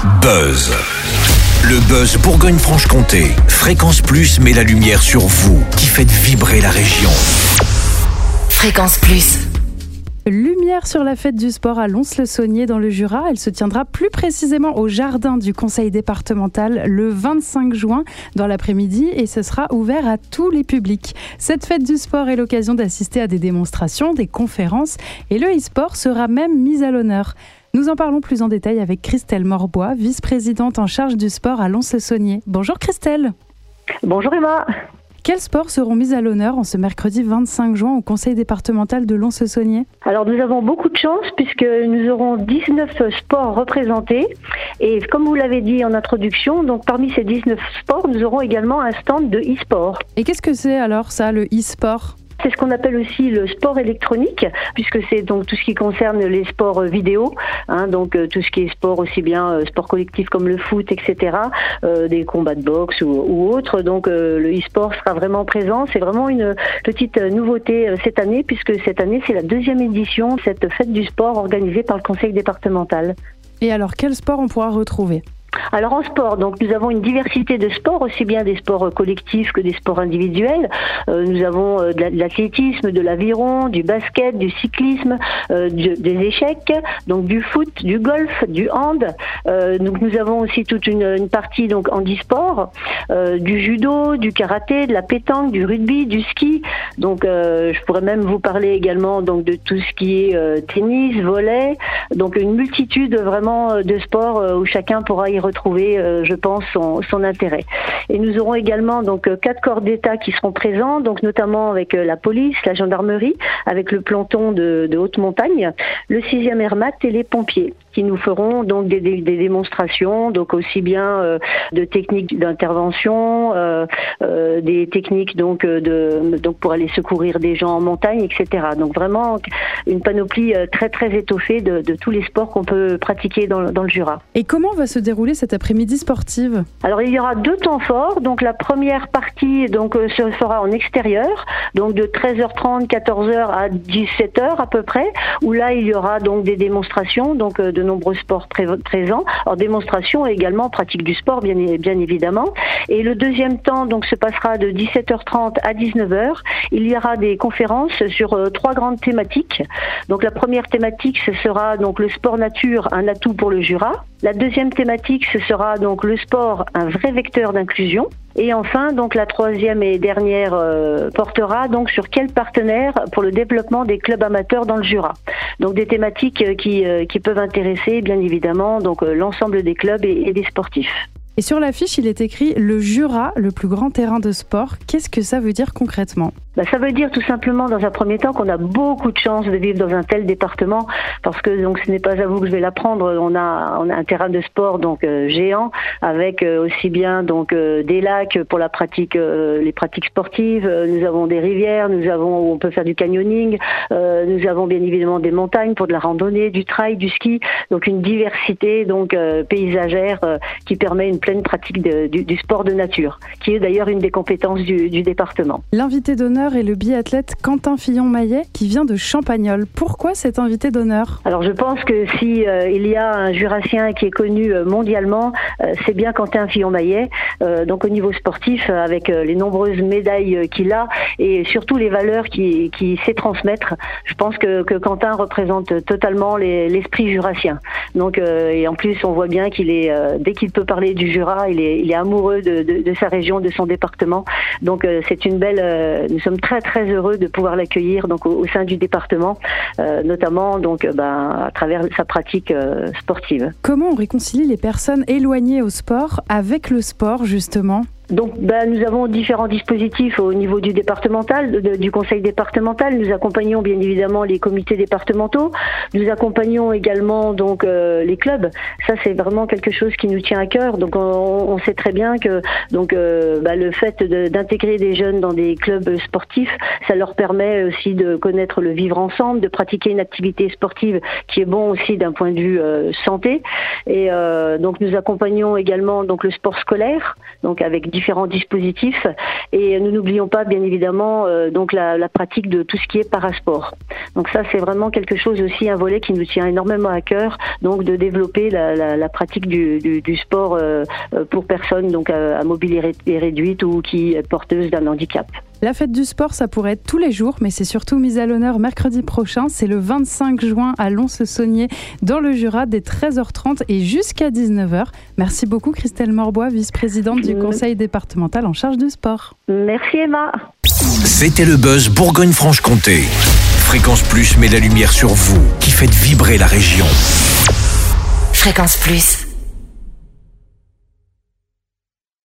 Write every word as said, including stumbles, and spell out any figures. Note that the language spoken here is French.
Buzz. Le Buzz Bourgogne-Franche-Comté. Fréquence Plus met la lumière sur vous qui faites vibrer la région. Fréquence Plus. Lumière sur la fête du sport à Lons-le-Saunier dans le Jura. Elle se tiendra plus précisément au jardin du conseil départemental le vingt-cinq juin dans l'après-midi et ce sera ouvert à tous les publics. Cette fête du sport est l'occasion d'assister à des démonstrations, des conférences et le e-sport sera même mis à l'honneur. Nous en parlons plus en détail avec Christelle Morbois, vice-présidente en charge du sport à Lons-le-Saunier. Bonjour Christelle. Bonjour Emma. Quels sports seront mis à l'honneur en ce mercredi vingt-cinq juin au conseil départemental de Lons-le-Saunier ? Alors nous avons beaucoup de chance puisque nous aurons dix-neuf sports représentés et comme vous l'avez dit en introduction, donc parmi ces dix-neuf sports, nous aurons également un stand de e-sport. Et qu'est-ce que c'est alors ça, le e-sport ? C'est ce qu'on appelle aussi le sport électronique, puisque c'est donc tout ce qui concerne les sports vidéo, hein, donc euh, tout ce qui est sport aussi bien euh, sport collectif comme le foot, et cetera, euh, des combats de boxe ou, ou autres. Donc euh, le e-sport sera vraiment présent. C'est vraiment une petite nouveauté euh, cette année, puisque cette année c'est la deuxième édition de cette fête du sport organisée par le conseil départemental. Et alors, quel sport on pourra retrouver ? Alors en sport, donc nous avons une diversité de sports, aussi bien des sports collectifs que des sports individuels. Euh, nous avons euh, de l'athlétisme, de l'aviron, du basket, du cyclisme, euh, du, des échecs, donc du foot, du golf, du hand. Euh, donc nous avons aussi toute une, une partie donc handisport, euh, du judo, du karaté, de la pétanque, du rugby, du ski. Donc euh, je pourrais même vous parler également donc de tout ce qui est euh, tennis, volley. Donc une multitude vraiment de sports euh, où chacun pourra y retrouver, euh, je pense, son, son intérêt. Et nous aurons également donc quatre corps d'État qui seront présents, donc notamment avec euh, la police, la gendarmerie, avec le peloton de, de haute montagne, le sixième Airmat et les pompiers, qui nous feront donc des, des, des démonstrations, donc aussi bien euh, de techniques d'intervention, euh, euh, des techniques donc de donc pour aller secourir des gens en montagne, et cetera. Donc vraiment une panoplie très très étoffée de, de tous les sports qu'on peut pratiquer dans, dans le Jura. Et comment va se dérouler cette après-midi sportive ? Alors il y aura deux temps forts. Donc la première partie donc se fera en extérieur, donc de treize heures trente, quatorze heures à dix-sept heures à peu près, où là il y aura donc des démonstrations, donc de nombreux sports pré- présents. Alors démonstration et également pratique du sport bien, bien évidemment. Et le deuxième temps donc se passera de dix-sept heures trente à dix-neuf heures. Il y aura des conférences sur euh, trois grandes thématiques. Donc la première thématique ce sera donc le sport nature, un atout pour le Jura. La deuxième thématique ce sera donc le sport, un vrai vecteur d'inclusion. Et enfin, donc la troisième et dernière euh, portera donc sur quel partenaire pour le développement des clubs amateurs dans le Jura. Donc des thématiques euh, qui euh, qui peuvent intéresser bien évidemment donc euh, l'ensemble des clubs et, et des sportifs. Et sur l'affiche, il est écrit « Le Jura, le plus grand terrain de sport ». Qu'est-ce que ça veut dire concrètement ? Bah, ça veut dire tout simplement dans un premier temps qu'on a beaucoup de chance de vivre dans un tel département parce que donc ce n'est pas à vous que je vais l'apprendre. On a on a un terrain de sport donc euh, géant avec euh, aussi bien donc euh, des lacs pour la pratique euh, les pratiques sportives. Euh, nous avons des rivières, nous avons où on peut faire du canyoning. Euh, nous avons bien évidemment des montagnes pour de la randonnée, du trail, du ski. Donc une diversité donc euh, paysagère euh, qui permet une pleine pratique de, du, du sport de nature, qui est d'ailleurs une des compétences du, du département. L'invité d'honneur est le biathlète Quentin Fillon-Maillet qui vient de Champagnole. Pourquoi cet invité d'honneur ? Alors je pense que si euh, il y a un Jurassien qui est connu euh, mondialement, euh, c'est bien Quentin Fillon-Maillet. Euh, donc au niveau sportif, euh, avec euh, les nombreuses médailles euh, qu'il a et surtout les valeurs qu'il qui sait transmettre, je pense que, que Quentin représente totalement les, l'esprit jurassien. Donc euh, et en plus on voit bien qu'il est euh, dès qu'il peut parler du Jura, il est, il est amoureux de, de, de sa région, de son département. Donc euh, c'est une belle. Euh, nous sommes très très heureux de pouvoir l'accueillir donc au, au sein du département, euh, notamment donc euh, ben, à travers sa pratique euh, sportive. Comment on réconcilie les personnes éloignées au sport avec le sport justement ? Donc, ben, nous avons différents dispositifs au niveau du départemental, de, du conseil départemental. Nous accompagnons bien évidemment les comités départementaux. Nous accompagnons également donc euh, les clubs. Ça, c'est vraiment quelque chose qui nous tient à cœur. Donc, on, on sait très bien que donc euh, ben, le fait de, d'intégrer des jeunes dans des clubs sportifs, ça leur permet aussi de connaître le vivre ensemble, de pratiquer une activité sportive qui est bon aussi d'un point de vue euh, santé. Et euh, donc, nous accompagnons également donc le sport scolaire, donc avec différents différents dispositifs. Et nous n'oublions pas, bien évidemment, euh, donc la, la pratique de tout ce qui est parasport. Donc ça, c'est vraiment quelque chose aussi, un volet qui nous tient énormément à cœur, donc de développer la, la, la pratique du, du, du sport euh, pour personnes donc à, à mobilité réduite ou qui est porteuse d'un handicap. La fête du sport, ça pourrait être tous les jours, mais c'est surtout mis à l'honneur mercredi prochain. C'est le vingt-cinq juin à Lons-le-Saunier, dans le Jura, dès treize heures trente et jusqu'à dix-neuf heures. Merci beaucoup Christelle Morbois, vice-présidente du conseil départemental en charge du sport. Merci Emma. C'était le Buzz Bourgogne-Franche-Comté. Fréquence Plus met la lumière sur vous, qui faites vibrer la région. Fréquence Plus.